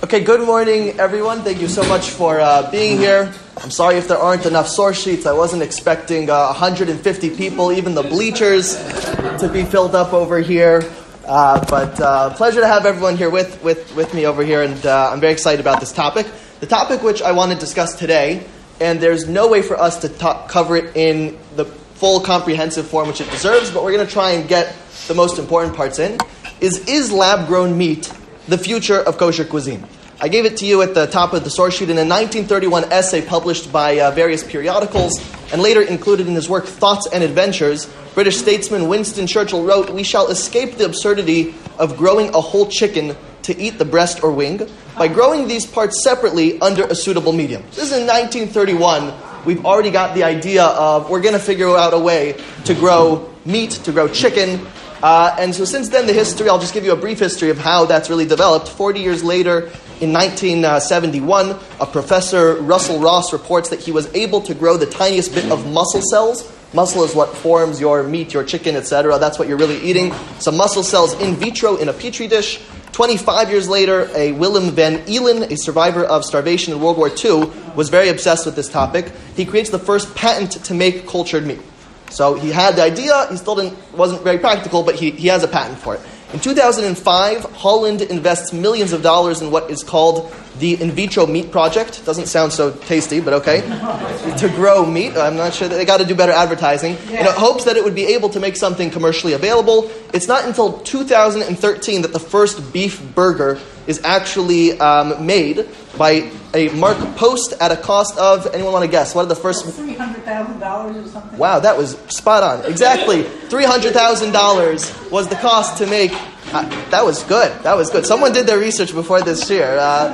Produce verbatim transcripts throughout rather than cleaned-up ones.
Okay, good morning, everyone. Thank you so much for uh, being here. I'm sorry if there aren't enough source sheets. I wasn't expecting uh, one hundred fifty people, even the bleachers, to be filled up over here. Uh, but uh, pleasure to have everyone here with, with, with me over here, and uh, I'm very excited about this topic. The topic which I want to discuss today, and there's no way for us to talk, cover it in the full comprehensive form which it deserves, but we're going to try and get the most important parts in, is, is lab-grown meat the future of kosher cuisine? I gave it to you at the top of the source sheet in a nineteen thirty-one essay published by uh, various periodicals and later included in his work Thoughts and Adventures. British statesman Winston Churchill wrote, "We shall escape the absurdity of growing a whole chicken to eat the breast or wing by growing these parts separately under a suitable medium." This is in nineteen thirty-one. We've already got the idea of we're going to figure out a way to grow meat, to grow chicken. Uh, and so since then, the history, I'll just give you a brief history of how that's really developed. Forty years later, in nineteen seventy-one, a professor, Russell Ross, reports that he was able to grow the tiniest bit of muscle cells. Muscle is what forms your meat, your chicken, et cetera. That's what you're really eating. Some muscle cells in vitro in a petri dish. twenty-five years later, a Willem van Eelen, a survivor of starvation in World War Two, was very obsessed with this topic. He creates the first patent to make cultured meat. So he had the idea, he still didn't, wasn't very practical, but he, he has a patent for it. In two thousand five, Holland invests millions of dollars in what is called the In Vitro Meat Project. Doesn't sound so tasty, but okay. To grow meat. I'm not sure that they got to do better advertising. Yeah. In hopes that it would be able to make something commercially available. It's not until two thousand thirteen that the first beef burger is actually um, made by a Mark Post at a cost of, anyone want to guess? What are the first? three hundred thousand dollars or something? Wow, that was spot on. Exactly. three hundred thousand dollars was the cost to make. Uh, that was good. That was good. Someone did their research before this year. Uh,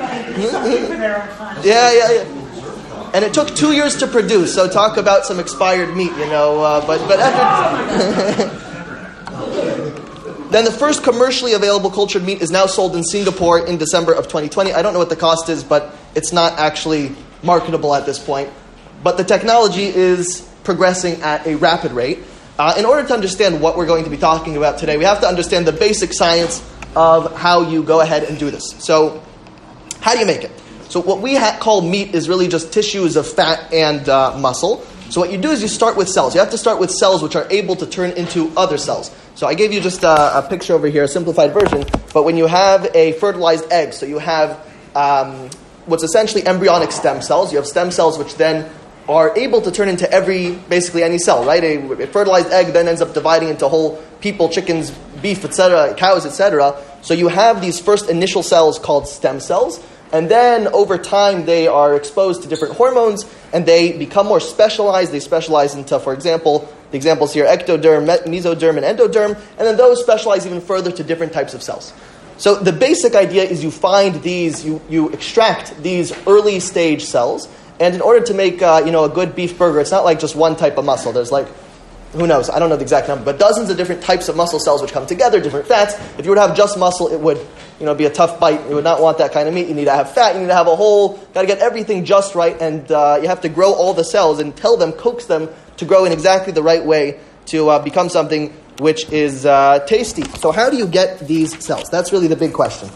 yeah, yeah, yeah. And it took two years to produce, so talk about some expired meat, you know. Uh, but, but after... Then the first commercially available cultured meat is now sold in Singapore in December of twenty twenty. I don't know what the cost is, but it's not actually marketable at this point. But the technology is progressing at a rapid rate. Uh, in order to understand what we're going to be talking about today, we have to understand the basic science of how you go ahead and do this. So, how do you make it? So what we ha- call meat is really just tissues of fat and uh, muscle. So what you do is you start with cells. You have to start with cells which are able to turn into other cells. So I gave you just a, a picture over here, a simplified version. But when you have a fertilized egg, so you have um, what's essentially embryonic stem cells. You have stem cells which then are able to turn into every, basically any cell, right? A, a fertilized egg then ends up dividing into whole people, chickens, beef, et cetera, cows, et cetera. So you have these first initial cells called stem cells. And then over time, they are exposed to different hormones, and they become more specialized. They specialize into, for example, the examples here, ectoderm, mesoderm, and endoderm. And then those specialize even further to different types of cells. So the basic idea is you find these, you, you extract these early stage cells. And in order to make uh, you know, a good beef burger, it's not like just one type of muscle. There's like, who knows, I don't know the exact number, but dozens of different types of muscle cells which come together, different fats. If you were to have just muscle, it would you know, be a tough bite. You would not want that kind of meat. You need to have fat. You need to have a whole, got to get everything just right. And uh, you have to grow all the cells and tell them, coax them to grow in exactly the right way to uh, become something which is uh, tasty. So how do you get these cells? That's really the big question.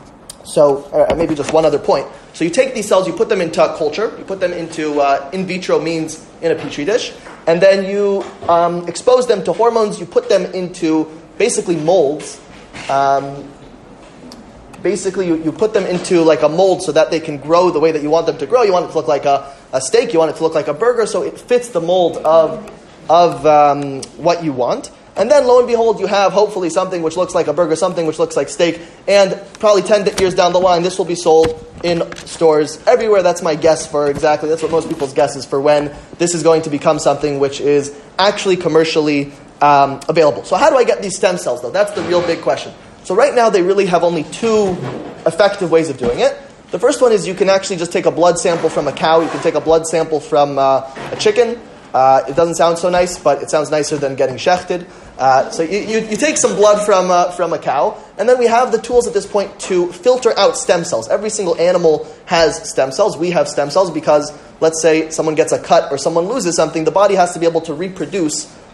So uh, maybe just one other point. So you take these cells, you put them into culture, you put them into uh, in vitro means in a petri dish, and then you um, expose them to hormones. You put them into basically molds. Um, basically, you, you put them into like a mold so that they can grow the way that you want them to grow. You want it to look like a, a steak. You want it to look like a burger, so it fits the mold of of um, what you want. And then, lo and behold, you have hopefully something which looks like a burger, something which looks like steak, and probably ten years down the line, this will be sold in stores everywhere. That's my guess for exactly, that's what most people's guess is for when this is going to become something which is actually commercially um, available. So how do I get these stem cells, though? That's the real big question. So right now, they really have only two effective ways of doing it. The first one is you can actually just take a blood sample from a cow. You can take a blood sample from uh, a chicken. Uh, it doesn't sound so nice, but it sounds nicer than getting shechted. Uh, so you, you, you take some blood from uh, from a cow, and then we have the tools at this point to filter out stem cells. Every single animal has stem cells. We have stem cells because, let's say, someone gets a cut or someone loses something, the body has to be able to reproduce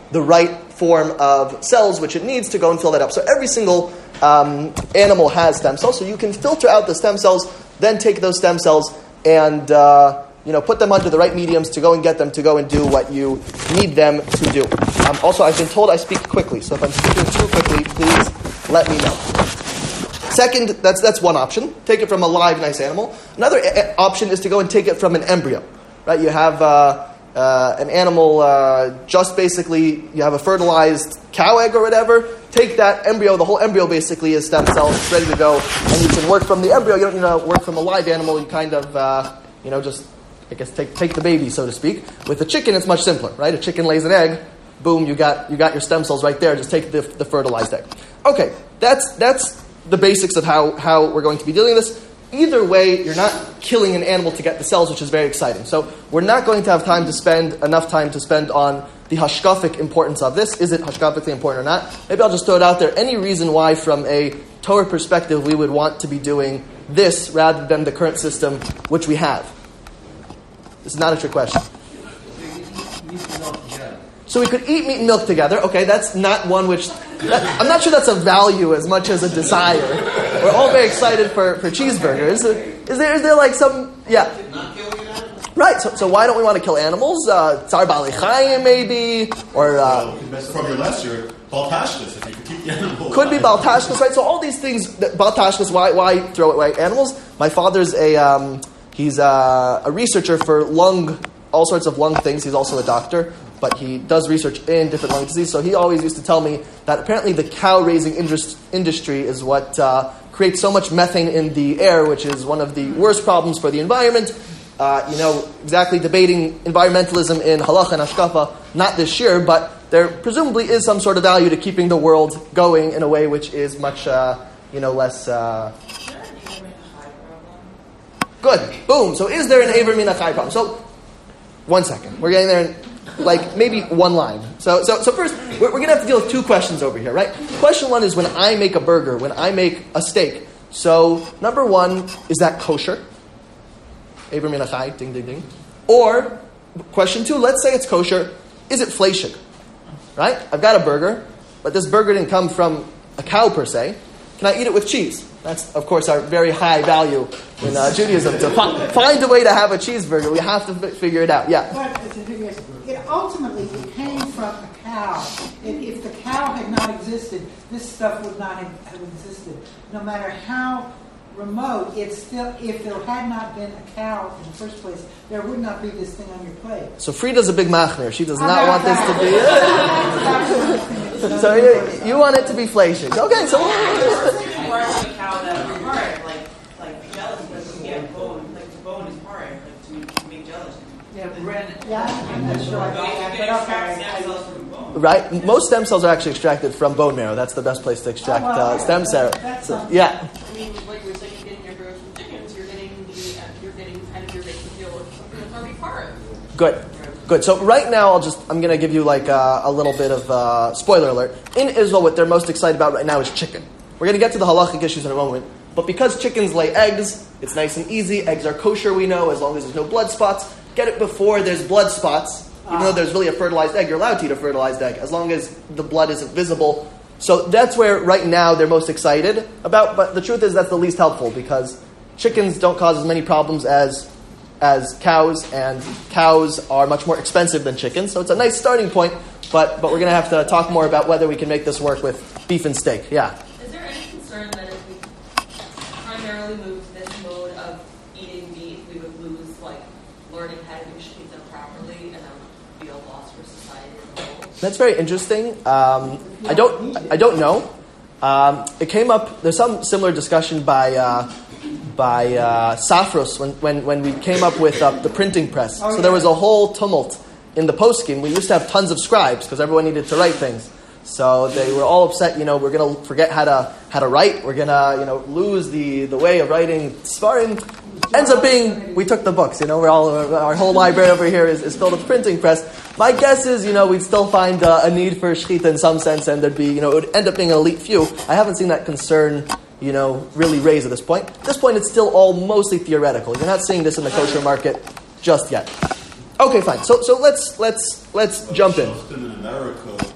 the right form of cells which it needs to go and fill that up. So every single um, animal has stem cells. So you can filter out the stem cells, then take those stem cells and uh, you know put them under the right mediums to go and get them to go and do what you need them to do. Um, also, I've been told I speak quickly, so if I'm speaking too quickly, please let me know. Second, that's that's one option. Take it from a live, nice animal. Another a- option is to go and take it from an embryo. Right? You have uh, uh, an animal, uh, just basically, you have a fertilized cow egg or whatever. Take that embryo. The whole embryo basically is stem cells. It's ready to go, and you can work from the embryo. You don't need to work from a live animal. You kind of, uh, you know, just I guess take take the baby, so to speak. With a chicken, it's much simpler, right? A chicken lays an egg. Boom, you got you got your stem cells right there. Just take the, the fertilized egg. Okay, that's that's. the basics of how, how we're going to be dealing with this. Either way, you're not killing an animal to get the cells, which is very exciting. So we're not going to have time to spend, enough time to spend on the hashkafic importance of this. Is it hashkafically important or not? Maybe I'll just throw it out there. Any reason why, from a Torah perspective, we would want to be doing this rather than the current system which we have? This is not a trick question. So we could eat meat and milk together. Okay, that's not one which... That, I'm not sure that's a value as much as a desire. We're all very excited for, for cheeseburgers. Is there is there like some... Yeah. Right, so so why don't we want to kill animals? Uh, Tsar Bali Chaim maybe? Or... Uh, from your last year, Baltashkas, if you could keep the animal could be Baltashkas, right? So all these things... Baltashkas, why, why throw away animals? My father's a... Um, he's a, a researcher for lung... all sorts of lung things. He's also a doctor. But he does research in different lung disease. So he always used to tell me that apparently the cow raising indus- industry is what uh, creates so much methane in the air, which is one of the worst problems for the environment. Uh, you know, exactly debating environmentalism in halacha and hashkafa, not this year, but there presumably is some sort of value to keeping the world going in a way which is much, uh, you know, less... Uh... Good. Boom. So is there an Aver Min HaChai problem? So, one second. We're getting there in... Like maybe one line. So, so, so first, we're, we're going to have to deal with two questions over here, right? Question one is when I make a burger, when I make a steak. So, number one, is that kosher? Aver Min HaChai, ding, ding, ding. Or, question two, let's say it's kosher. Is it fleishig? Right? I've got a burger, but this burger didn't come from a cow per se. Can I eat it with cheese? That's, of course, our very high value in uh, Judaism. To fi- find a way to have a cheeseburger, we have to f- figure it out. Yeah. But it ultimately it came from a cow. And if the cow had not existed, this stuff would not have, have existed. No matter how remote, it's still, if there had not been a cow in the first place, there would not be this thing on your plate. So Frida's a big machner. She does not want this to be... So you, you want it to be fleshig. Okay, so... Or a cow that is hard, like like gelatin, because you get bone, like the bone is hard, like to make gelatin. Yeah, Brennan. Yeah, I'm not sure about that, but okay. Right? Most stem cells are actually extracted from bone marrow. That's the best place to extract oh, well, uh, stem cells. So, yeah. I mean, like you were saying, you're getting your burgers from chickens, you're getting the, uh, you're getting kind of your basic deal with something that's already part of. Good. Good. So right now, I'll just, I'm going to give you like uh, a little bit of uh, spoiler alert. In Israel, what they're most excited about right now is chicken. We're going to get to the halachic issues in a moment. But because chickens lay eggs, it's nice and easy. Eggs are kosher, we know, as long as there's no blood spots. Get it before there's blood spots. Even though there's really a fertilized egg, you're allowed to eat a fertilized egg, as long as the blood isn't visible. So that's where right now they're most excited about. But the truth is that's the least helpful, because chickens don't cause as many problems as as cows, and cows are much more expensive than chickens. So it's a nice starting point, but but we're going to have to talk more about whether we can make this work with beef and steak. Yeah? Is there any concern that if we primarily move to this mode of eating meat, we would lose, like, learning how to do shechita properly, and that would be a loss for society as a whole? That's very interesting. Um, I don't I don't know. Um, it came up, there's some similar discussion by... Uh, by uh, Safros when, when, when we came up with uh, the printing press. Oh, so yeah. there was a whole tumult in the poskim. We used to have tons of scribes because everyone needed to write things. So they were all upset, you know, we're going to forget how to how to write. We're going to, you know, lose the, the way of writing Sfarim. Ends up being, we took the books, you know, we're all, our whole library over here is, is filled with printing press. My guess is, you know, we'd still find uh, a need for shechita in some sense, and there'd be, you know, it would end up being an elite few. I haven't seen that concern, you know, really raised at this point. At this point, it's still all mostly theoretical. You're not seeing this in the kosher market just yet. Okay, fine. So so let's let's let's jump in. In America,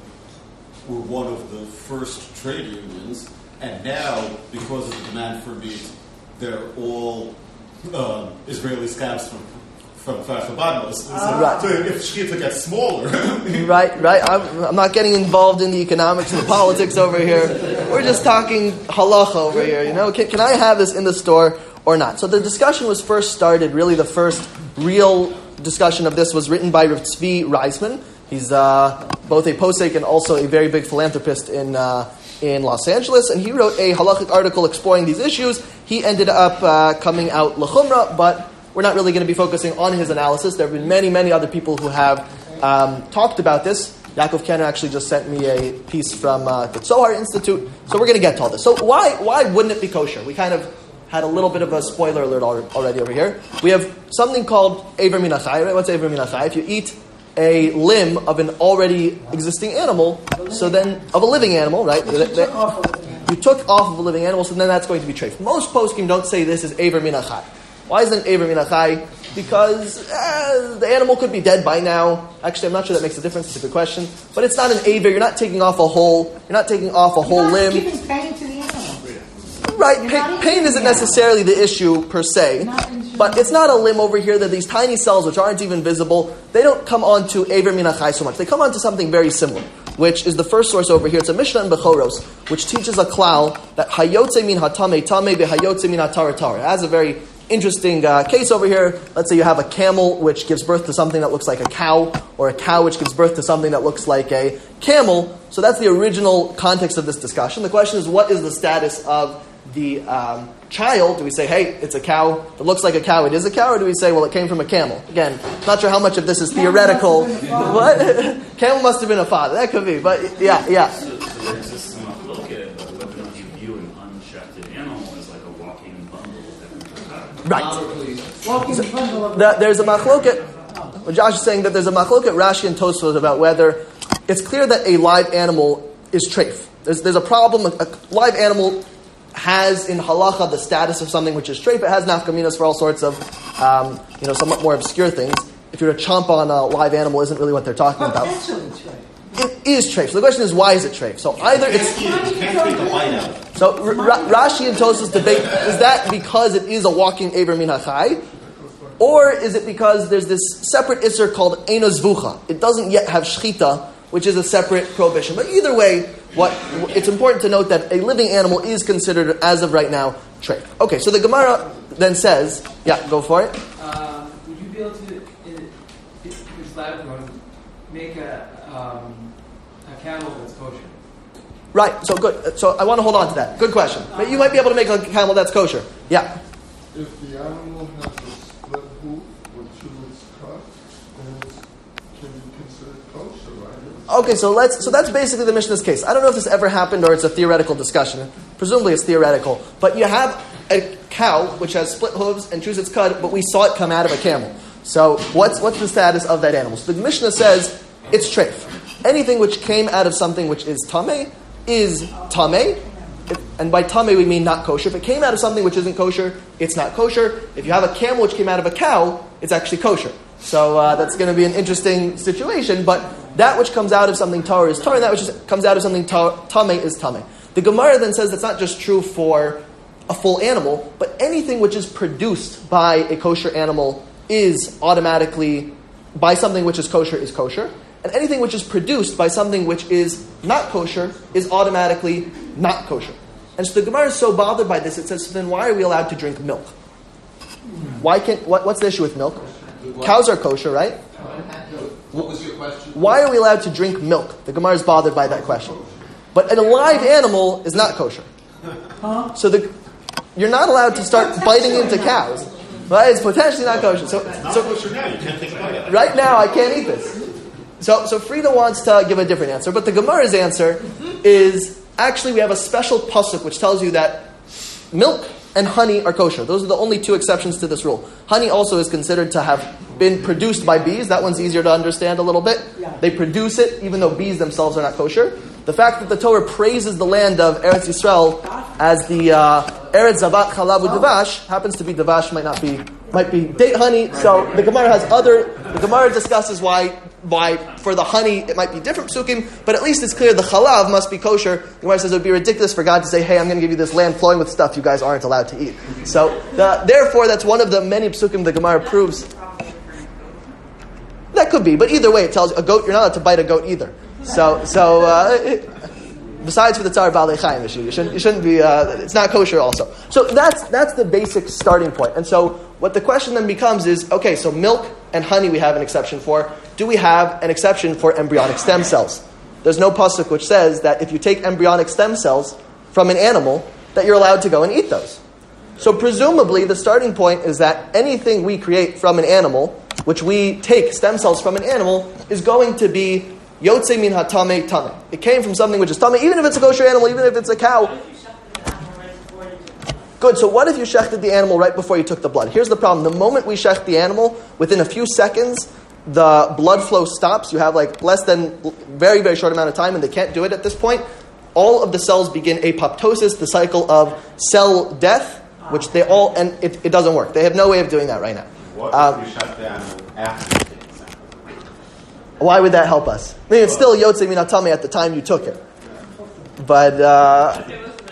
were one of the first trade unions, and now, because of the demand for meat, they're all um, Israeli scabs from from Kfar Badmos. Uh, right. So if Shechita gets smaller, right, right. I'm, I'm not getting involved in the economics and the politics over here. We're just talking halacha over here. You know, can, can I have this in the store or not? So the discussion was first started. Really, the first real discussion of this was written by Rav Tzvi Reisman. He's uh, both a posek and also a very big philanthropist in uh, in Los Angeles, and he wrote a halachic article exploring these issues. He ended up uh, coming out l'chumra, but we're not really going to be focusing on his analysis. There have been many, many other people who have um, talked about this. Yaakov Kenner actually just sent me a piece from uh, the Zohar Institute, so we're going to get to all this. So why why wouldn't it be kosher? We kind of had a little bit of a spoiler alert already over here. We have something called Eiver Min HaChai, right? What's Eiver Min HaChai? If you eat a limb of an already existing animal, so then, of a living animal, right? You took off a living animal. You took off of a living animal, so then that's going to be treif. Most poskim don't say this is Eiver Min HaChai. Why isn't it Eiver Min HaChai? Because eh, the animal could be dead by now. Actually, I'm not sure that makes a difference. It's a good question. But it's not an Eiver. You're not taking off a whole, you're not taking off a You're whole not limb. giving pain to the animal. Right, You're pa- not pain eating isn't the necessarily the issue per se, Not in- but it's not a limb over here that these tiny cells, which aren't even visible, they don't come onto Eiver Min HaChai so much. They come onto something very similar, which is the first source over here. It's a Mishnah in Bechoros, which teaches a klal that Hayotze min hatame tame behayotze min hatara tara. It has a very interesting uh, case over here. Let's say you have a camel which gives birth to something that looks like a cow, or a cow which gives birth to something that looks like a camel. So that's the original context of this discussion. The question is, what is the status of the um, child? Do we say, hey, it's a cow that looks like a cow, it is a cow? Or do we say, well, it came from a camel? Again, not sure how much of this is theoretical. What? Camel must have been a father. That could be. But yeah, yeah. So, so there exists some machloket, but whether or not you view an unshafted animal as like a walking bundle of different Right. Walking bundle of The, there's a machloket. Well, Josh is saying that there's a machloket, Rashi and Tosfos, about whether it's clear that a live animal is treif. There's, there's a problem. A, a live animal has in halacha the status of something which is treif. It has nafkaminas for all sorts of, um, you know, somewhat more obscure things. If you were to chomp on a live animal, isn't really what they're talking about. potentially treif. It is treif. So the question is, why is it treif? So either it's you can't take a bite out of it. so R- Ra- Rashi and Tosfos debate: is that because it is a walking Eiver Min HaChai, or is it because there's this separate isser called Eino Zvucha? It doesn't yet have shchita, which is a separate prohibition. But either way, what it's important to note that a living animal is considered, as of right now, treif. Okay, so the Gemara then says, yeah, go for it. Um, would you be able to, in this lab run, make a um, a camel that's kosher? Right, so good. So I want to hold on to that. Good question. But you might be able to make a camel that's kosher. Yeah. If the animal has a split hoof with two is cut, then it can be considered kosher, right? Okay, so let's. So that's basically the Mishnah's case. I don't know if this ever happened or it's a theoretical discussion. Presumably it's theoretical. But you have a cow which has split hooves and chews its cud, but we saw it come out of a camel. So what's what's the status of that animal? So the Mishnah says it's treif. Anything which came out of something which is tameh is tameh. If, and by tameh we mean not kosher. If it came out of something which isn't kosher, it's not kosher. If you have a camel which came out of a cow, it's actually kosher. So uh, that's going to be an interesting situation. But that which comes out of something tar is tar, and that which is, comes out of something tar, tameh is tameh. The Gemara then says that's not just true for a full animal, but anything which is produced by a kosher animal is automatically, by something which is kosher, is kosher. And anything which is produced by something which is not kosher is automatically not kosher. And so the Gemara is so bothered by this, it says, so then why are we allowed to drink milk? Why can't, what, what's the issue with milk? Cows are kosher, right? What was your question? Why are we allowed to drink milk? The Gemara is bothered by that question. But an alive animal is not kosher. Huh? So the, you're not allowed to start biting into cows. Right? It's potentially not kosher. So, It's not so kosher now. You can't take a bite out of it. right now, I can't eat this. So, so Frida wants to give a different answer, but the Gemara's answer is actually we have a special pasuk which tells you that milk and honey are kosher. Those are the only two exceptions to this rule. Honey also is considered to have been produced by bees. That one's easier to understand a little bit. Yeah. They produce it, even though bees themselves are not kosher. The fact that the Torah praises the land of Eretz Yisrael as the uh, Eretz Zavat Chalav U'Davash, happens to be Davash, might not be, might be date honey. So the Gemara has other. The Gemara discusses why why for the honey it might be different psukim, but at least it's clear the chalav must be kosher. The Gemara says it would be ridiculous for God to say, hey, I'm going to give you this land flowing with stuff you guys aren't allowed to eat. So the, therefore, that's one of the many psukim the Gemara proves. That could be, but either way, it tells you a goat, you're not allowed to bite a goat either. So, so uh, it, besides for the tzar baalei chayim issue, you shouldn't, you shouldn't be, uh, it's not kosher also. So that's that's the basic starting point. And so what the question then becomes is, okay, so milk and honey we have an exception for. Do we have an exception for embryonic stem cells? There's no pasuk which says that if you take embryonic stem cells from an animal, that you're allowed to go and eat those. So presumably the starting point is that anything we create from an animal, which we take stem cells from an animal, is going to be Yotze min hatame tame. It came from something which is tame, even if it's a kosher animal, even if it's a cow. Good, so what if you shechted the animal right before you took the blood? Here's the problem. The moment we shecht the animal, within a few seconds, the blood flow stops. You have like less than, very, very short amount of time, and they can't do it at this point. All of the cells begin apoptosis, the cycle of cell death, which they all, and it, it doesn't work. They have no way of doing that right now. What um, if you shut the animal after you take the sample? Why would that help us? I mean, it's still Yotze min hatame at the time you took it. But, uh...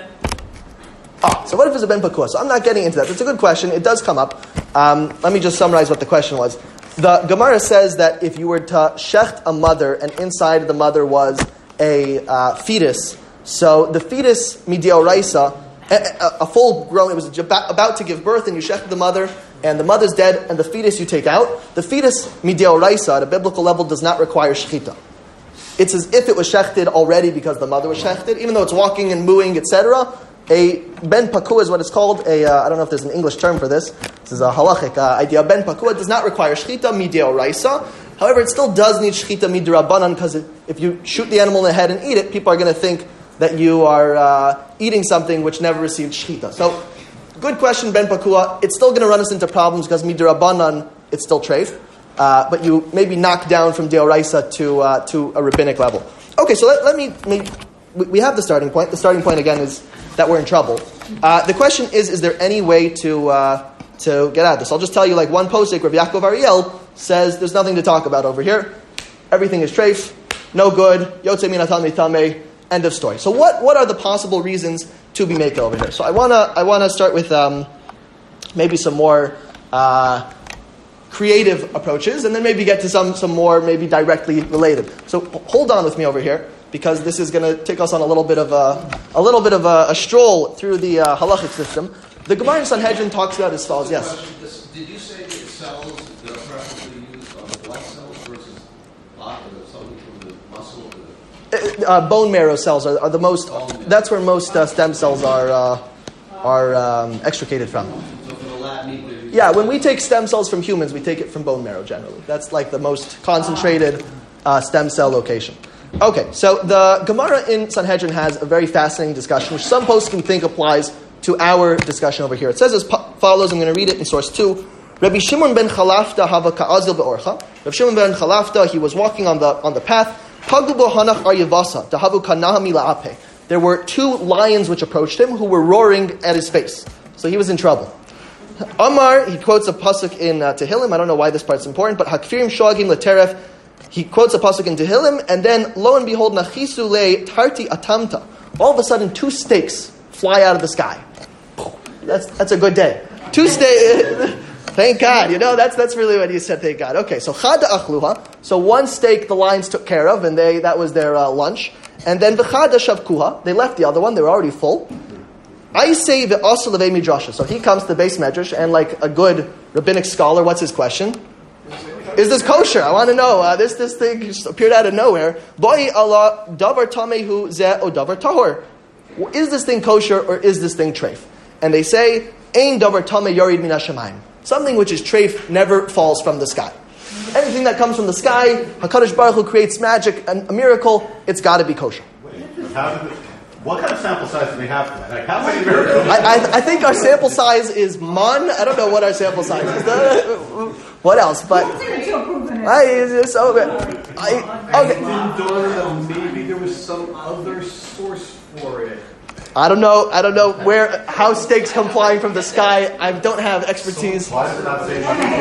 Ah, so what if it's a ben pakua? So I'm not getting into that. It's a good question. It does come up. Um, let me just summarize what the question was. The Gemara says that if you were to shecht a mother and inside the mother was a uh, fetus, so the fetus, midioraisa, a, a, a full grown, it was about, about to give birth, and you shechted the mother, and the mother's dead, and the fetus you take out. The fetus, midioraisa, at a biblical level, does not require shechita. It's as if it was shechted already because the mother was shechted, even though it's walking and mooing, et cetera. A ben pakua is what it's called. A uh, I don't know if there's an English term for this. This is a halachic uh, idea. Ben pakua does not require shechita midioraisa. However, it still does need shechita midrabanan, because if you shoot the animal in the head and eat it, people are going to think that you are uh, eating something which never received shechita. So, good question, ben pakua. It's still going to run us into problems because midrabanan, it's still treif, uh, but you maybe knock down from deoraisa to uh, to a rabbinic level. Okay, so let, let me, me. We have the starting point. The starting point again is that we're in trouble. Uh, the question is: is there any way to uh, to get out of this? I'll just tell you, like one posik, Rabbi Yaakov Ariel says, there's nothing to talk about over here. Everything is treif, no good. Yotze min hatame tame. End of story. So what, what are the possible reasons to be makel over here? So I wanna I wanna start with um, maybe some more uh, creative approaches, and then maybe get to some some more maybe directly related. So hold on with me over here, because this is going to take us on a little bit of a a little bit of a, a stroll through the uh, halachic system. The Gemara in Sanhedrin talks about as follows. Yes. Did you say that cells that are preferably used on the blood cells versus blood, or something from the muscle? Uh, uh, bone marrow cells are, are the most. That's where most uh, stem cells are uh, are um, extricated from. So for the lab meat, yeah, when we take stem cells from humans, we take it from bone marrow generally. That's like the most concentrated uh, stem cell location. Okay, so the Gemara in Sanhedrin has a very fascinating discussion, which some poskim think applies to our discussion over here. It says as follows. I'm going to read it in source two. Rabbi Shimon ben Chalafta hava ka'azil be'orcha. Rabbi Shimon ben Chalafta, he was walking on the on the path. Paglu hanach aryavasa tahavu kanahami la'ape. There were two lions which approached him, who were roaring at his face. So he was in trouble. Amar, he quotes a pasuk in uh, Tehillim. I don't know why this part's important, but hakfirim shoagim leteref. He quotes a pasuk in Tehillim, and then lo and behold, nachisu le tarti atamta. All of a sudden, two stakes fly out of the sky. That's that's a good day. Two stakes. Thank God. You know, that's that's really what he said. Thank God. Okay, so chada achluha. So one steak the lions took care of, and they that was their uh, lunch. And then v'chada shavkuha. They left the other one. They were already full. I say the also levei midrasha. So he comes to the base medrash, and like a good rabbinic scholar, what's his question? Is this kosher? I want to know. Uh, this this thing just appeared out of nowhere. Boi Allah davar tamehu ze o davar tahor. Is this thing kosher or is this thing treif? And they say ein davar tame yorid min hashamayim. Something which is treif never falls from the sky. Anything that comes from the sky, HaKadosh Baruch Hu creates magic and a miracle. It's got to be kosher. Wait, how did it, what kind of sample size do they have for that? Like, how many miracles? I, I, I think our sample size is mon. I don't know what our sample size is. What else? But I it's so I okay. It didn't dawn on them. Maybe there was some other source for it. I don't know. I don't know where how steaks come flying from the sky. I don't have expertise. Why did it not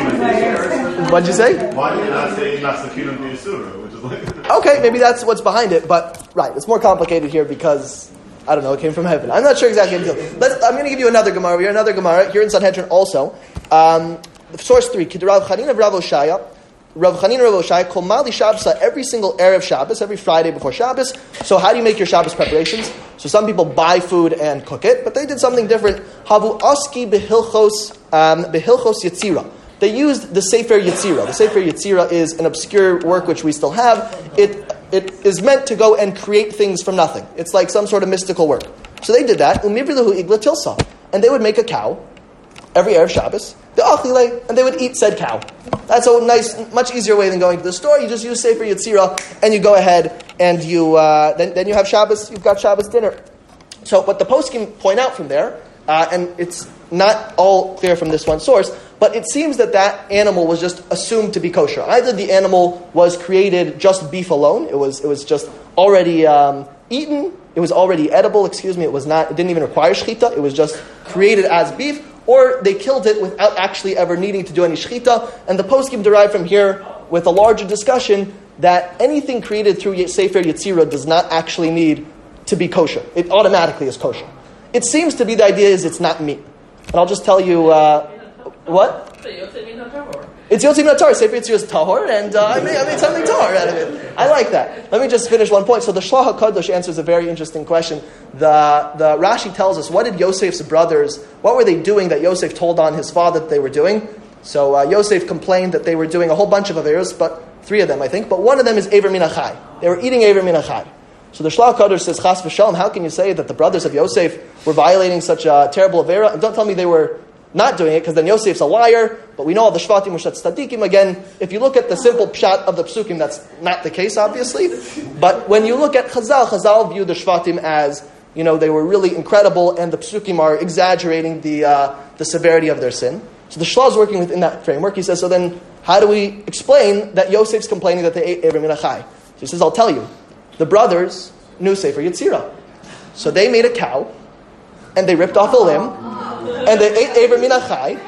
say? What'd you say? Why did it not say Nasakinum B'Yisura, which is like? Okay, maybe that's what's behind it. But right, it's more complicated here because I don't know. It came from heaven. I'm not sure exactly how to deal. Let's, I'm going to give you another Gemara. Here, another Gemara here in Sanhedrin also. Um, source three. Rav Chanina of Rav Oshaya. Rav Chanina Rav Oshaya, Kol Mali Shabbos, every single Erev Shabbos, every Friday before Shabbos. So how do you make your Shabbos preparations? So some people buy food and cook it, but they did something different. Havu Aski Behilchos um, Behilchos Yetzira. They used the Sefer Yetzira. The Sefer Yetzira is an obscure work which we still have. It it is meant to go and create things from nothing. It's like some sort of mystical work. So they did that. Umivrilahu Igla Tilsa, and they would make a cow every Erev Shabbos. The Achile, and they would eat said cow. That's a nice, much easier way than going to the store. You just use Sefer Yetzira, and you go ahead and you uh, then then you have Shabbos. You've got Shabbos dinner. So what the poskim point out from there, uh, and it's not all clear from this one source, but it seems that that animal was just assumed to be kosher. Either the animal was created just beef alone; it was it was just already um, eaten. It was already edible. Excuse me. It was not. It didn't even require shechita. It was just created as beef. Or they killed it without actually ever needing to do any shechita. And the poskim derive from here with a larger discussion that anything created through Sefer Yetzira does not actually need to be kosher. It automatically is kosher. It seems to be the idea is it's not meat. And I'll just tell you, uh, what? It's Yotzei Min HaTorah. Sefer Yetzira is tahor, and uh, I, made, I made something tahor out of it. I like that. Let me just finish one point. So the Shlach HaKadosh answers a very interesting question. The the Rashi tells us, what did Yosef's brothers, what were they doing that Yosef told on his father that they were doing? So uh, Yosef complained that they were doing a whole bunch of averos, but three of them, I think. But one of them is Eiver Min HaChai. They were eating Eiver Min HaChai. So the Shlach HaKadosh says, Chas v'shalom, how can you say that the brothers of Yosef were violating such a terrible avera? And don't tell me they were not doing it, because then Yosef's a liar, but we know all the Shvatim were tzaddikim. Again, if you look at the simple pshat of the psukim, that's not the case, obviously. But when you look at Chazal, Chazal view the Shvatim as, you know, they were really incredible, and the psukim are exaggerating the uh, the severity of their sin. So the Shlah is working within that framework. He says, so then, how do we explain that Yosef's complaining that they ate Eiver Min HaChai? So he says, I'll tell you. The brothers knew Sefer Yetzira. So they made a cow, and they ripped off a limb, and they ate Eiver Min HaChai.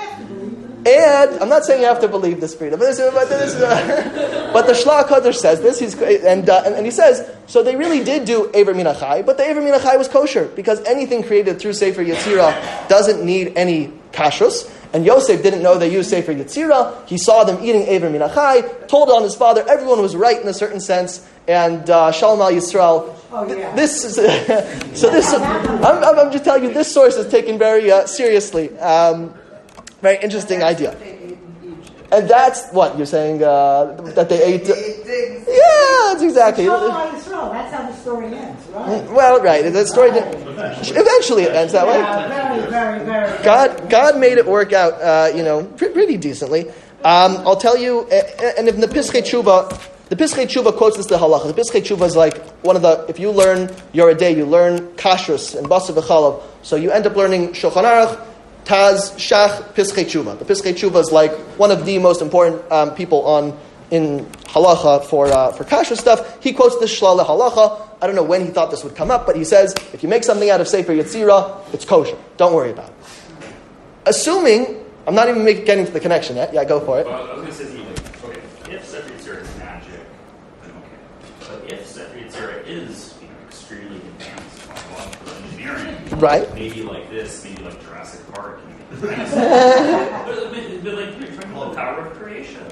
And I'm not saying you have to believe this, Frida, but, this, but, this, uh, but the Shlach HaKadosh says this, he's, and, uh, and and he says, so they really did do Eiver Min HaChai, but the Eiver Min HaChai was kosher, because anything created through Sefer Yetzira doesn't need any kashrus. And Yosef didn't know they used Sefer Yetzira. He saw them eating Eiver Min HaChai, told on his father. Everyone was right in a certain sense. And uh, Shalom Al Yisrael. Oh, yeah. This is uh, so. This I'm, I'm, I'm just telling you. This source is taken very uh, seriously. Um, very interesting idea. And that's what you're saying uh, that they ate. Uh, yeah, that's exactly. Shalom Al Yisrael. That's how the story ends, right? Well, right. The story didn't. Eventually, it ends that way. Yeah, very, very, very. God, God made it work out, uh, you know, pretty, pretty decently. Um, I'll tell you, and if the Pischei Tshuva, the Pischei Tshuva quotes this the halacha. The Pischei Tshuva is like one of the, if you learn Yoreh De'ah, you learn kashrus and basar v'chalav, so you end up learning Shulchan Aruch, Taz, Shach, Pischei Tshuva. The Pischei Tshuva is like one of the most important um, people on in halacha for uh, for kashrus stuff. He quotes this Shlala halacha. I don't know when he thought this would come up, but he says, if you make something out of Sefer Yetzira, it's kosher. Don't worry about it. Assuming, I'm not even make, getting to the connection yet. Yeah, go for it. Well, I was going to say to you, like, okay, if Sefer Yetzira is magic, then okay. But if Sefer Yetzira is, you know, extremely advanced biological engineering, Right. maybe like this, maybe like Jurassic Park, and but, but, but like you're talking about the power of creation.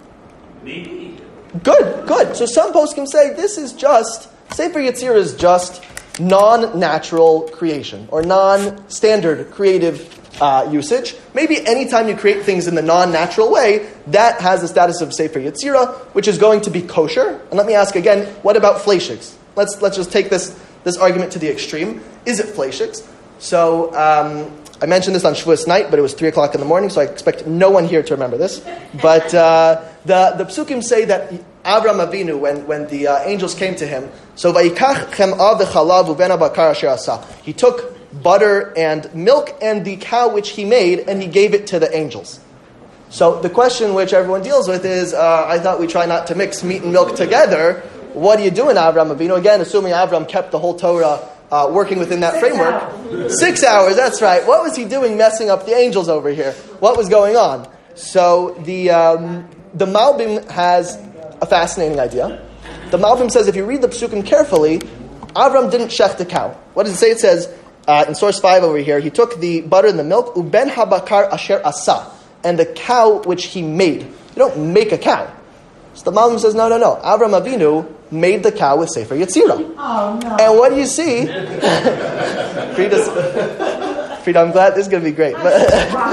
Maybe. Good, good. So some poskim say this is just, Sefer Yetzirah is just non-natural creation, or non-standard creative uh, usage. Maybe anytime you create things in the non-natural way, that has the status of Sefer Yetzirah, which is going to be kosher. And let me ask again, what about fleishiks? Let's let's just take this, this argument to the extreme. Is it fleishiks? So, um, I mentioned this on Shavuos night, but it was three o'clock in the morning, so I expect no one here to remember this. But uh, the, the psukim say that Avram Avinu, when, when the uh, angels came to him, so Vayikach chem'ah v'chalav u'ben ha'bakar asher asa. He took butter and milk and the cow which he made, and he gave it to the angels. So the question which everyone deals with is, uh, I thought we try not to mix meat and milk together. What are you doing, Avram Avinu? Again, assuming Avram kept the whole Torah uh, working within that Six framework. hours. Six hours, that's right. What was he doing messing up the angels over here? What was going on? So the um, the Malbim has a fascinating idea. The Malbim says if you read the Psukim carefully, Avram didn't shech the cow. What does it say? It says uh, in source five over here, he took the butter and the milk, uben habakar asher asa, and the cow which he made. You don't make a cow. So the Malbim says, no, no, no. Avram Avinu made the cow with Sefer Yetzirah. Oh, no. And what do you see? Frida's, Frida, I'm glad this is going to be great. But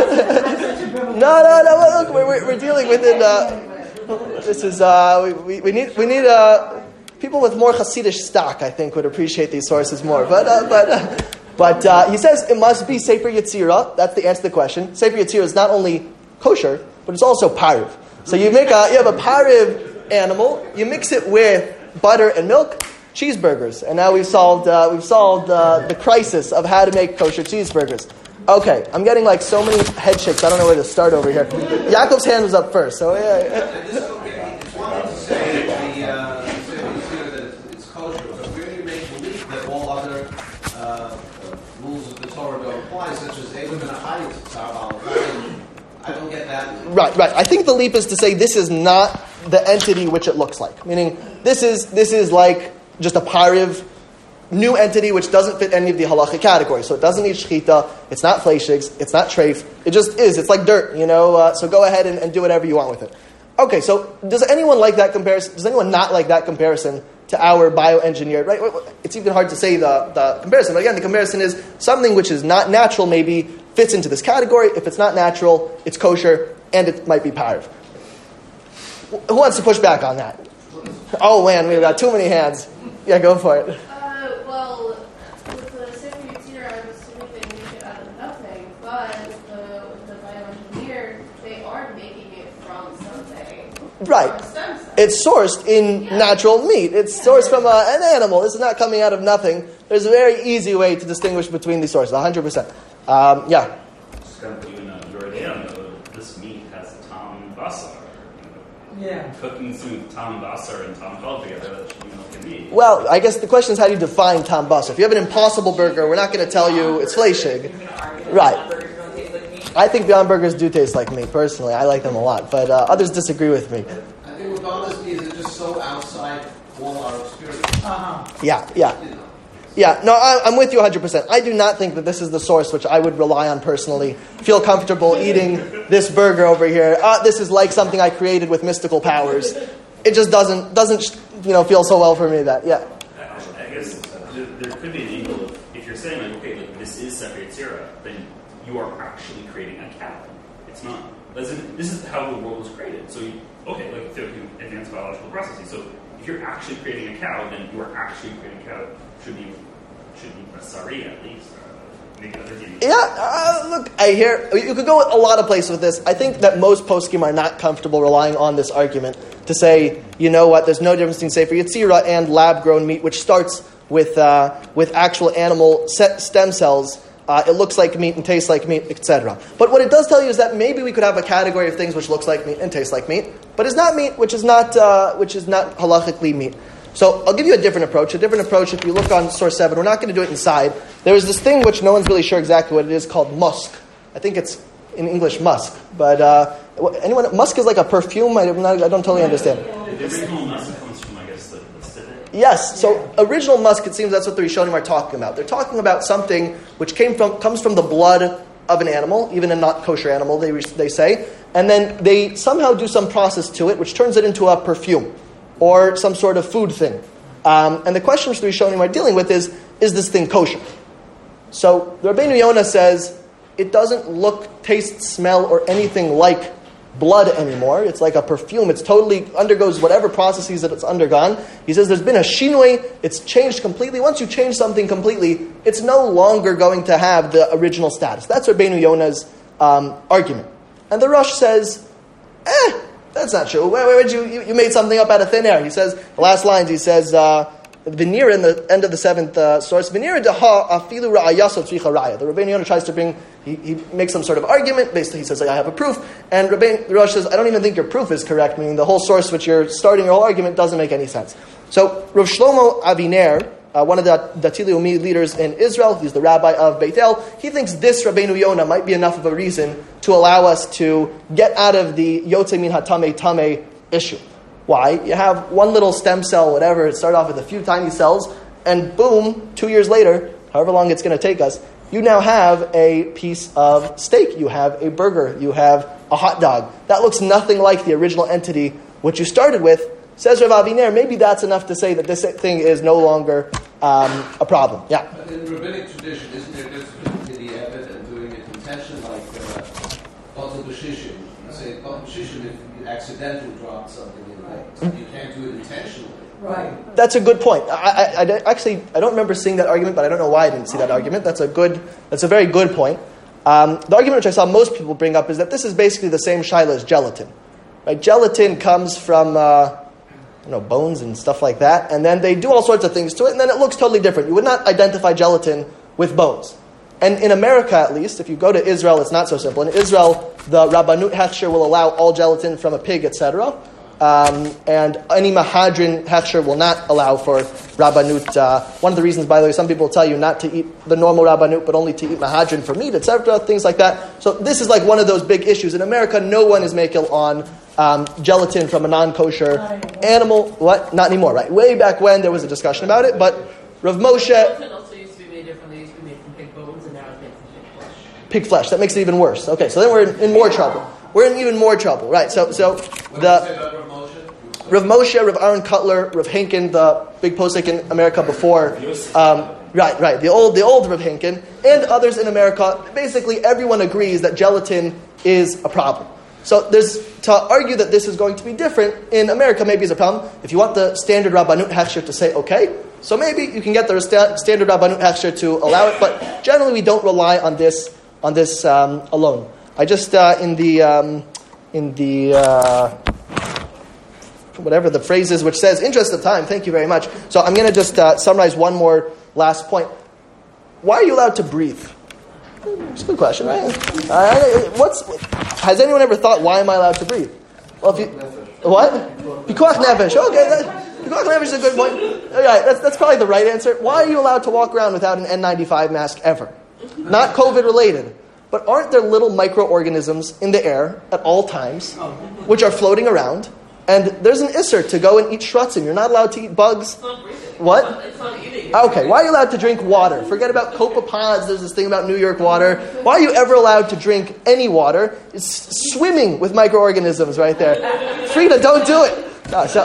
no, no, no. Look, we're, we're dealing with it. Uh, this is uh, we, we need we need uh, people with more Hasidic stock. I think would appreciate these sources more. But uh, but uh, but uh, he says it must be Sefer Yetzirah. That's the answer to the question. Sefer Yetzirah is not only kosher, but it's also pariv. So you make a you have a pariv animal. You mix it with butter and milk. Cheeseburgers, and now we've solved uh, we've solved uh, the crisis of how to make kosher cheeseburgers. Okay, I'm getting like so many head shakes. I don't know where to start over here. Yaakov's hand was up first, so yeah. It's one thing to say the uh, that it's kosher, but where you make believe that all other uh, rules of the Torah don't apply, such as Eilim and Achayit, I don't get that. Right, right. I think the leap is to say this is not the entity which it looks like. Meaning this is this is like just a pariv, new entity which doesn't fit any of the halachic categories. So it doesn't need shechita, it's not fleishigs, it's not treif, it just is. It's like dirt, you know. Uh, so go ahead and, and do whatever you want with it. Okay, so does anyone like that comparison? Does anyone not like that comparison to our bioengineered? Right? It's even hard to say the, the comparison, but again, the comparison is something which is not natural maybe fits into this category. If it's not natural, it's kosher, and it might be pariv. Who wants to push back on that? Oh man, we've got too many hands. Yeah, go for it. Uh, well, with the Sefer Yetzirah, I'm assuming they make it out of nothing, but with the, the bioengineer, they are making it from something. Right. From a stem cell. It's sourced in Yeah. natural meat. It's Yeah. sourced from a, an animal. This is not coming out of nothing. There's a very easy way to distinguish between these sources, one hundred percent. Um, yeah. Just kind of even uh, Jordan, this meat has tom basar. Yeah. Cooking some tom basar and tom kol together, that should be milk and meat. Well, I guess the question is how do you define tam basar? If you have an impossible burger, we're not going to tell you it's fleishig. Right. I think Beyond Burgers do taste like meat, personally. I like them a lot, but uh, others disagree with me. I think what bothers me is it's just so outside all our experience. Uh-huh. Yeah, yeah. You know. Yeah, no, I, I'm with you one hundred percent. I do not think that this is the source which I would rely on personally. Feel comfortable eating this burger over here. Uh, this is like something I created with mystical powers. It just doesn't, doesn't you know, feel so well for me that, yeah. I guess there, there could be an angle of, if you're saying, like, okay, like, this is Sefer Yetzirah, then you are actually creating a cow. It's not. This is, this is how the world was created. So, you, okay, like, through advanced biological processes. So, if you're actually creating a cow, then you are actually creating a cow. Should be, should be a sari at least. Uh, maybe other things. Yeah, uh, look, I hear, you could go a lot of places with this. I think that most poskim are not comfortable relying on this argument to say, you know what, there's no difference between Sefer Yetzirah and lab-grown meat, which starts with uh, with actual animal set stem cells. Uh, it looks like meat and tastes like meat, et cetera. But what it does tell you is that maybe we could have a category of things which looks like meat and tastes like meat, but is not meat, which is not uh, which is not halachically meat. So I'll give you a different approach. A different approach, if you look on source seven, we're not going to do it inside. There is this thing which no one's really sure exactly what it is called musk. I think it's in English musk. But uh, anyone, musk is like a perfume? I, not, I don't totally understand. The original musk comes from, I guess, the, the civet. Yes, so original musk, it seems that's what the Rishonim are talking about. They're talking about something which came from comes from the blood of an animal, even a not kosher animal, they they say. And then they somehow do some process to it, which turns it into a perfume, or some sort of food thing. Um, and the question which the Rishonim are dealing with is, is this thing kosher? So the Rabbeinu Yonah says, it doesn't look, taste, smell, or anything like blood anymore. It's like a perfume. It's totally, undergoes whatever processes that it's undergone. He says there's been a shinui, it's changed completely. Once you change something completely, it's no longer going to have the original status. That's Rabbeinu Yonah's um, argument. And the Rosh says, eh, that's not true. Where, where would you, you, you made something up out of thin air. He says, the last lines, he says, uh, Venira in the end of the seventh uh, source, Venira deha afilu ra'ayaso tzricha raya. The Rabbeinu Yonah tries to bring, he, he makes some sort of argument, basically he says, I have a proof, and Rabbeinu Rosh says, I don't even think your proof is correct, meaning the whole source which you're starting your whole argument doesn't make any sense. So Rav Shlomo Aviner uh, one of the Dati Leumi leaders in Israel, he's the rabbi of Beit El, he thinks this Rabbeinu Yonah might be enough of a reason to allow us to get out of the Yotzei Min HaTamei Tamei issue. Why? You have one little stem cell, whatever, it started off with a few tiny cells, and boom, two years later, however long it's going to take us, you now have a piece of steak, you have a burger, you have a hot dog. That looks nothing like the original entity which you started with. Says Rav Aviner, maybe that's enough to say that this thing is no longer um, a problem. Yeah? But in rabbinic tradition, isn't there a difference between the evet and doing it intentionally, like Batal B'Shishim? You say Batal B'Shishim if you accidentally drop something in there. You can't do it intentionally. Right. That's a good point. I, I, I actually I don't remember seeing that argument, but I don't know why I didn't see that argument. That's a good. That's a very good point. Um, the argument which I saw most people bring up is that this is basically the same shaila as gelatin. Right? Gelatin comes from uh, you know bones and stuff like that, and then they do all sorts of things to it, and then it looks totally different. You would not identify gelatin with bones. And in America, at least, if you go to Israel, it's not so simple. In Israel, the Rabbanut Hechsher will allow all gelatin from a pig, et cetera. Um, and any Mahadrin Hechsher will not allow for Rabbanut. Uh, one of the reasons, by the way, some people will tell you not to eat the normal Rabbanut, but only to eat Mahadrin for meat, et cetera, things like that. So this is like one of those big issues. In America, no one is makel on um, gelatin from a non-kosher animal. What? Not anymore, right? Way back when, there was a discussion about it, but Rav Moshe... Gelatin also used to be made differently. It used to be made from pig bones, and now it's made from pig flesh. Pig flesh. That makes it even worse. Okay, so then we're in, in more trouble. We're in even more trouble, right? So, so the... Rav Moshe, Rav Aaron Cutler, Rav Henkin, the big posek in America before, um, right, right, the old, the old Rav Henkin, and others in America. Basically, everyone agrees that gelatin is a problem. So, there's to argue that this is going to be different in America. Maybe is a problem. If you want the standard Rabbanut Hechsher to say okay, so maybe you can get the sta- standard Rabbanut Hechsher to allow it. But generally, we don't rely on this on this um, alone. I just uh, in the um, in the. Uh, whatever the phrase is, which says, interest of time, thank you very much. So I'm going to just uh, summarize one more last point. Why are you allowed to breathe? It's a good question, right? Uh, what's, has anyone ever thought, why am I allowed to breathe? Well, if you, what? Pikuach nefesh. Okay, that, pikuach nefesh is a good point. All right, that's, that's probably the right answer. Why are you allowed to walk around without an N ninety-five mask ever? Not COVID related. But aren't there little microorganisms in the air at all times, which are floating around? And there's an isser to go and eat shrutzim. You're not allowed to eat bugs. It's not breathing. What? It's not eating. Okay, why are you allowed to drink water? Forget about copepods. There's this thing about New York water. Why are you ever allowed to drink any water? It's swimming with microorganisms right there. Frida, don't do it. Ah, so,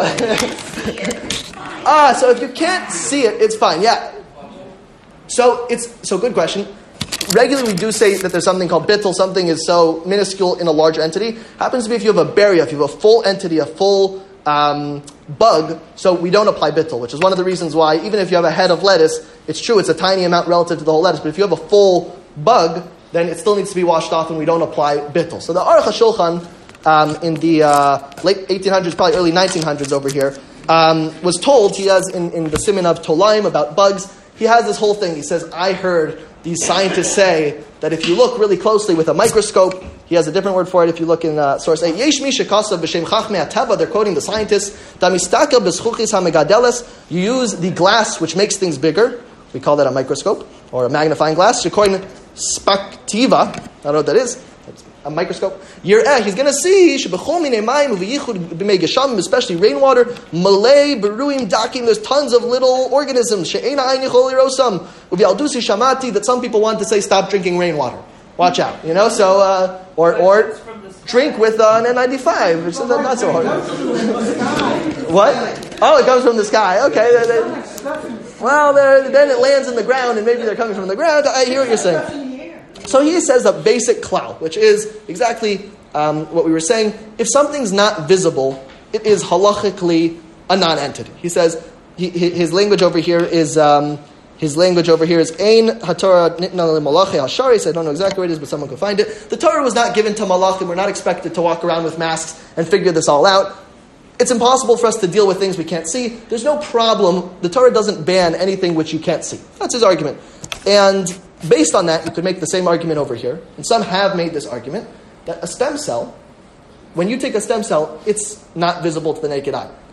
ah, so if you can't see it, it's fine. Yeah. So it's so good question. Regularly, we do say that there's something called bittul. Something is so minuscule in a large entity. Happens to be if you have a berry, if you have a full entity, a full um, bug. So we don't apply bittul, which is one of the reasons why, even if you have a head of lettuce, it's true, it's a tiny amount relative to the whole lettuce. But if you have a full bug, then it still needs to be washed off, and we don't apply bittul. So the Aruch HaShulchan um, in the uh, late eighteen hundreds, probably early nineteen hundreds over here, um, was told, he has in, in the Siman of Tolaim about bugs, he has this whole thing. He says, I heard these scientists say that if you look really closely with a microscope, he has a different word for it if you look in uh, source eight. Yesh mi shekasav b'shem chachmei hateva, they're quoting the scientists, damistaka b'schuchis hamegadeles, you use the glass which makes things bigger, we call that a microscope, or a magnifying glass, shekoin spaktiva, I don't know what that is, it's a microscope. Yireh, he's going to see, shebechol minei mayim u'v'yichud b'mei geshamim, especially rainwater, malei beruim dakim, there's tons of little organisms, she'ena ayin yichol lirosam, u'v'yaldusi shamati, that some people want to say, stop drinking rainwater. Watch out, you know, so, uh, or, or drink with uh, an N ninety-five, which is not so hard. What? Oh, it comes from the sky, okay. They're, they're, well, they're, then it lands in the ground, and maybe they're coming from the ground, I hear what you're saying. So he says a basic klal, which is exactly um, what we were saying. If something's not visible, it is halachically a non-entity. He says he, his language over here is um, his language over here is ein haTorah nitna lemalachei hasharis. I don't know exactly what it is, but someone could find it. The Torah was not given to malachim. We're not expected to walk around with masks and figure this all out. It's impossible for us to deal with things we can't see. There's no problem. The Torah doesn't ban anything which you can't see. That's his argument. And based on that, you could make the same argument over here. And some have made this argument that a stem cell, when you take a stem cell, it's not visible to the naked eye.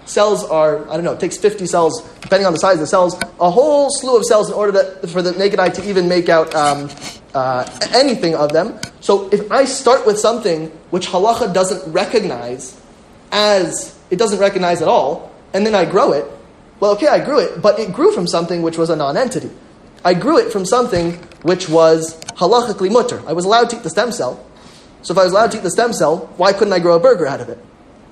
cells are, I don't know, it takes fifty cells, depending on the size of the cells, a whole slew of cells in order that, for the naked eye to even make out um, uh, anything of them. So if I start with something which halacha doesn't recognize as, it doesn't recognize at all, and then I grow it, well, okay, I grew it, but it grew from something which was a non-entity. I grew it from something which was halachically mutter. I was allowed to eat the stem cell. So if I was allowed to eat the stem cell, why couldn't I grow a burger out of it?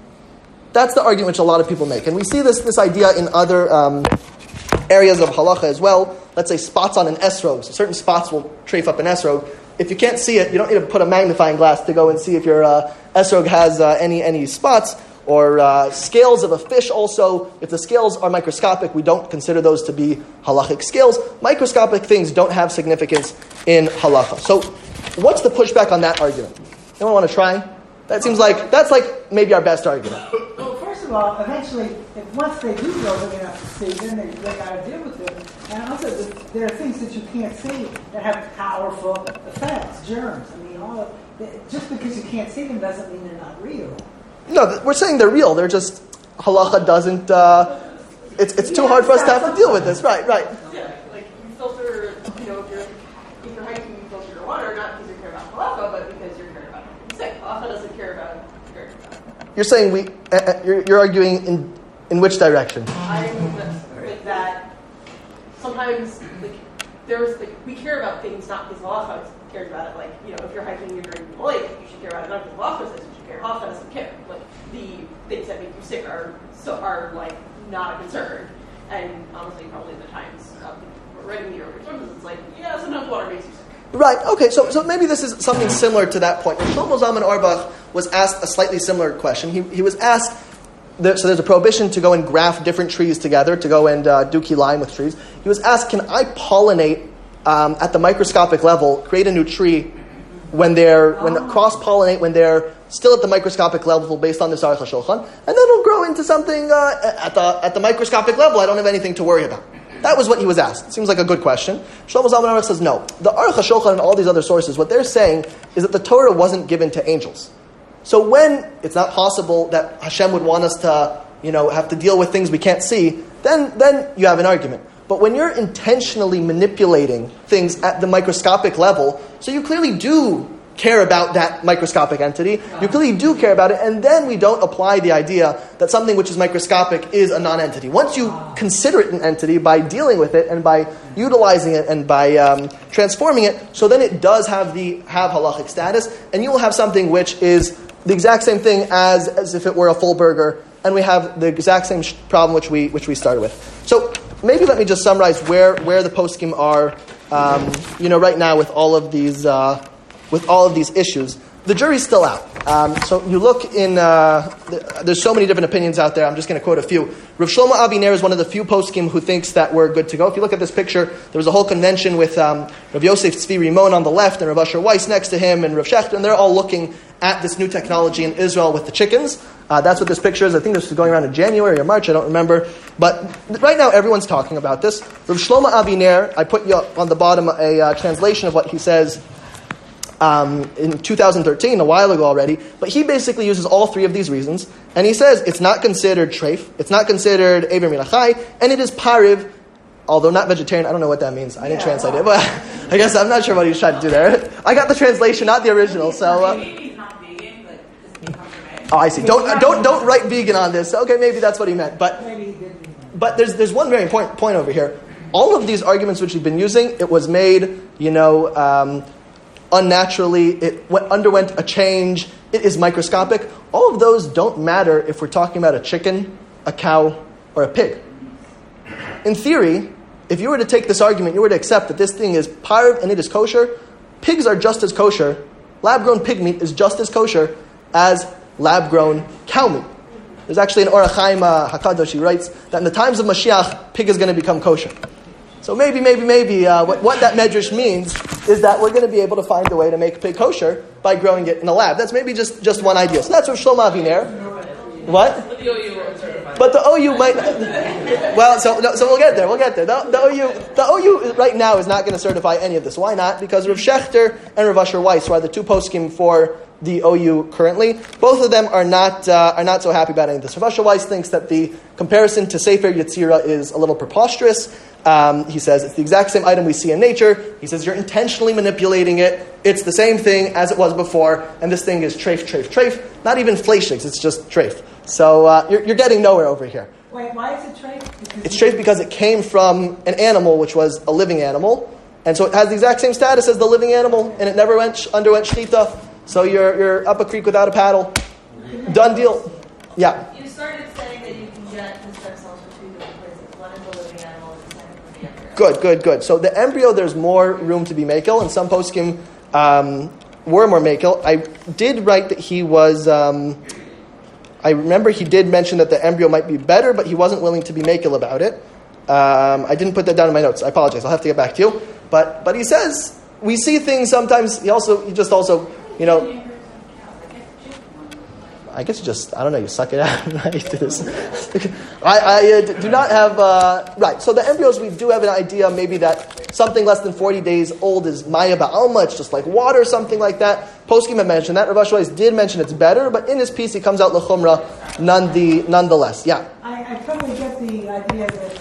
That's the argument which a lot of people make. And we see this, this idea in other um, areas of halacha as well. Let's say spots on an esrog. So certain spots will trafe up an esrog. If you can't see it, you don't need to put a magnifying glass to go and see if your uh, esrog has uh, any, any spots. Or uh, scales of a fish also. If the scales are microscopic, we don't consider those to be halachic scales. Microscopic things don't have significance in halacha. So what's the pushback on that argument? Anyone want to try? That seems like, that's like maybe our best argument. Well, first of all, eventually, if once they do go big enough to see, then they, they got to deal with them. And also, there are things that you can't see that have powerful effects, germs. I mean, all of, just because you can't see them doesn't mean they're not real. No, we're saying they're real. They're just, halacha doesn't, uh, it's it's too hard for us to have to deal with this. Right, right. Yeah, like you filter, you know, if you're, if you're hiking, you filter your water, not because you care about halacha, but because you're caring about it. Sick. Halacha doesn't care about caring about it. You're saying we, uh, you're, you're arguing in, in which direction? I'm with that. Sometimes, like, there's, like, we care about things not because halacha cares about it. Like, you know, if you're hiking, you're drinking the lake, you should care about it not because halacha says you should care. Halacha doesn't care. Like, the things that make you sick are so are like not a concern. And honestly, probably the times um, we're writing the earlier sources, it's like, yeah, sometimes water makes you sick. Right. Okay. So, so maybe this is something similar to that point. Shlomo Zalman Auerbach was asked a slightly similar question. He he was asked. There, so there's a prohibition to go and graft different trees together, to go and uh, do kilayim with trees. He was asked, can I pollinate um, at the microscopic level, create a new tree when they're when cross pollinate when they're still at the microscopic level based on the Aruch HaShulchan, and then it'll grow into something uh, at the at the microscopic level. I don't have anything to worry about. That was what he was asked. Seems like a good question. Shlomo Zalman Auerbach says no. The Aruch HaShulchan and all these other sources, what they're saying is that the Torah wasn't given to angels. So when it's not possible that Hashem would want us to, you know, have to deal with things we can't see, then then you have an argument. But when you're intentionally manipulating things at the microscopic level, so you clearly do care about that microscopic entity, you clearly do care about it, and then we don't apply the idea that something which is microscopic is a non-entity. Once you consider it an entity by dealing with it and by utilizing it and by um, transforming it, so then it does have the have halachic status, and you will have something which is the exact same thing as, as if it were a full burger, and we have the exact same sh- problem which we which we started with. So maybe let me just summarize where, where the poskim are, um, you know, right now with all of these uh, with all of these issues. The jury's still out. Um, so you look in, uh, the, there's so many different opinions out there. I'm just going to quote a few. Rav Shlomo Aviner is one of the few poskim who thinks that we're good to go. If you look at this picture, there was a whole convention with um, Rav Yosef Tzvi Rimon on the left and Rav Asher Weiss next to him and Rav Shechter, and they're all looking at this new technology in Israel with the chickens. Uh, that's what this picture is. I think this was going around in January or March, I don't remember. But right now everyone's talking about this. Rav Shlomo Aviner, I put you on the bottom a uh, translation of what he says Um, in two thousand thirteen, a while ago already, but he basically uses all three of these reasons, and he says it's not considered treif, it's not considered Eber Milachai, and it is pariv, although not vegetarian. I don't know what that means. I didn't yeah, translate well. it, but I guess I'm not sure what he was trying to do there. I got the translation, not the original, so... Uh, maybe he's not vegan, but it's become oh, I see. Don't don't don't write vegan on this. Okay, maybe that's what he meant, but but there's there's one very important point over here. All of these arguments which we've been using, it was made, you know... Um, unnaturally, it went, underwent a change, it is microscopic. All of those don't matter if we're talking about a chicken, a cow, or a pig. In theory, if you were to take this argument, you were to accept that this thing is parv and it is kosher, pigs are just as kosher, lab-grown pig meat is just as kosher as lab-grown cow meat. There's actually an Orach Chaim uh, HaKadosh, he writes that in the times of Mashiach, pig is going to become kosher. So maybe, maybe, maybe uh, what, what that medrash means is that we're going to be able to find a way to make pig kosher by growing it in a lab. That's maybe just, just one idea. So that's what Shlomo Aviner. What? But the O U might. Well, so so we'll get there. We'll get there. The, the O U the O U right now is not going to certify any of this. Why not? Because Rav Shechter and Rav Asher Weiss, who are the two poskim for the O U currently. Both of them are not uh, are not so happy about any of this. Rav Asher Weiss thinks that the comparison to Sefer Yetzirah is a little preposterous. Um, he says it's the exact same item we see in nature. He says you're intentionally manipulating it. It's the same thing as it was before, and this thing is treif, treif, treif. Not even fleishigs, it's just treif. So uh, you're, you're getting nowhere over here. Wait, why is it treif? Because it's treif because it came from an animal which was a living animal, and so it has the exact same status as the living animal, and it never went underwent shtita. So you're you're up a creek without a paddle. Done deal. Yeah. You started saying that you can get the stem cells from two different places. One is the living animal, and the second is the embryo. Good, good, good. So the embryo, there's more room to be makel, and some poskim um, were more makel. I did write that he was. Um, I remember he did mention that the embryo might be better, but he wasn't willing to be makel about it. Um, I didn't put that down in my notes. I apologize. I'll have to get back to you. But but he says we see things sometimes. He also he just also you know. I guess you just, I don't know, you suck it out. Right? This. I, I uh, do not have, uh, right, so the embryos, we do have an idea maybe that something less than forty days old is maya ba'alma, it's just like water, something like that. Poskim have mentioned that. Rav Asher Weiss did mention it's better, but in his piece he comes out l'chumra none the, nonetheless. Yeah? I, I totally get the idea that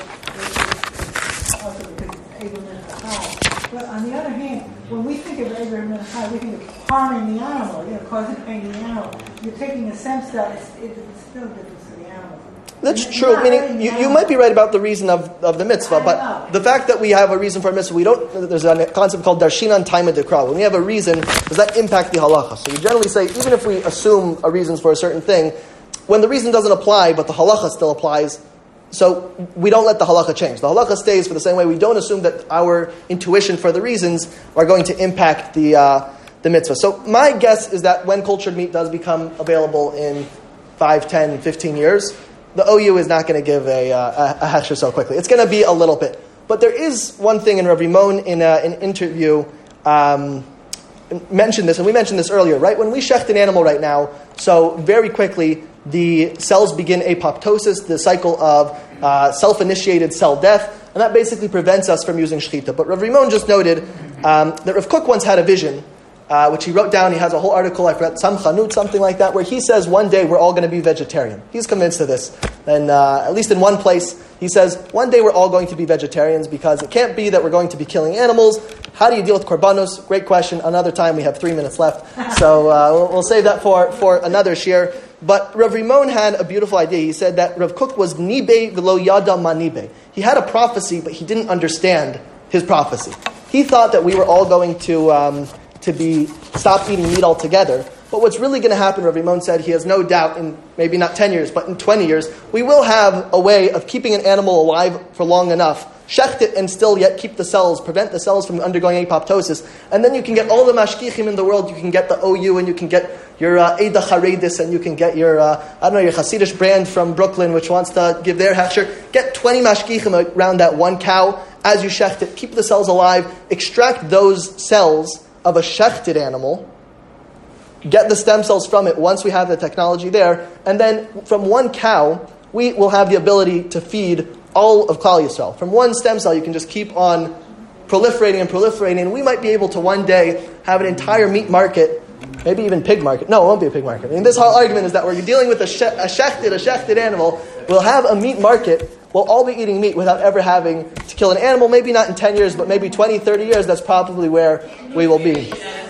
it's also because it's Abraham Chai. But on the other hand, when we think of Abraham Chai, we think of harming the animal, you know, causing pain to the animal. You're taking a stem cell, it's, it's still different to the animal. That's You're true. not Meaning, hurting the you, you animal. might be right about the reason of, of the mitzvah, but the fact that we have a reason for a mitzvah, we don't. There's a concept called darshinan taima dekra. When we have a reason, does that impact the halacha? So you generally say, even if we assume a reason for a certain thing, when the reason doesn't apply, but the halacha still applies, so we don't let the halacha change. The halacha stays for the same way. We don't assume that our intuition for the reasons are going to impact the uh, the mitzvah. So my guess is that when cultured meat does become available in five, ten, fifteen years, the O U is not going to give a, uh, a, a hechsher so quickly. It's going to be a little bit. But there is one thing in Rav Rimon in a, an interview um, mentioned this, and we mentioned this earlier, right? When we shecht an animal right now, so very quickly the cells begin apoptosis, the cycle of uh, self-initiated cell death, and that basically prevents us from using shechita. But Rav Rimon just noted um, that Rav Kook once had a vision, Uh, which he wrote down. He has a whole article, I forgot, Sam Chanut, something like that, where he says one day we're all going to be vegetarian. He's convinced of this. And uh, at least in one place, he says one day we're all going to be vegetarians because it can't be that we're going to be killing animals. How do you deal with korbanos? Great question. Another time, we have three minutes left. So uh, we'll, we'll save that for, for another shir. But Rav Rimon had a beautiful idea. He said that Rav Kook was nibe v'lo yada ma nibe. He had a prophecy, but he didn't understand his prophecy. He thought that we were all going to... Um, to be stop eating meat altogether. But what's really going to happen, Rav Rimon said, he has no doubt in maybe not ten years, but in twenty years, we will have a way of keeping an animal alive for long enough, shecht it and still yet keep the cells, prevent the cells from undergoing apoptosis. And then you can get all the mashkichim in the world. You can get the O U and you can get your uh, Eida Charedis and you can get your, uh, I don't know, your Hasidish brand from Brooklyn, which wants to give their hechsher. Get twenty mashkichim around that one cow as you shecht it, keep the cells alive, extract those cells of a shechted animal, get the stem cells from it once we have the technology there, and then from one cow, we will have the ability to feed all of Klal Yisrael. From one stem cell, you can just keep on proliferating and proliferating, and we might be able to one day have an entire meat market, maybe even pig market. No, it won't be a pig market. I mean, this whole argument is that we're dealing with a, she- a shechted, a shechted animal. We'll have a meat market. We'll all be eating meat without ever having to kill an animal. Maybe not in ten years, but maybe twenty, thirty years. That's probably where we will be.